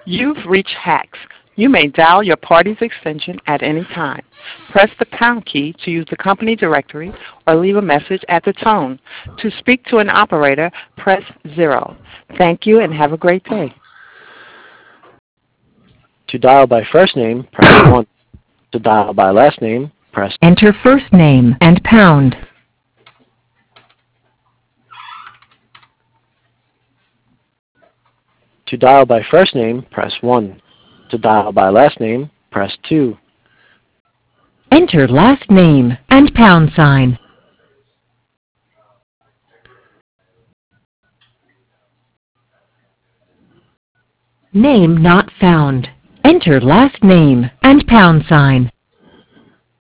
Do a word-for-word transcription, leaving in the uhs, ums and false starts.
You've reached Hacks. You may dial your party's extension at any time. Press the pound key to use the company directory or leave a message at the tone. To speak to an operator, press zero. Thank you and have a great day. To dial by first name, press one. To dial by last name, press Enter first name and pound. To dial by first name, press one. To dial by last name, press two. Enter last name and pound sign. Name not found. Enter last name and pound sign.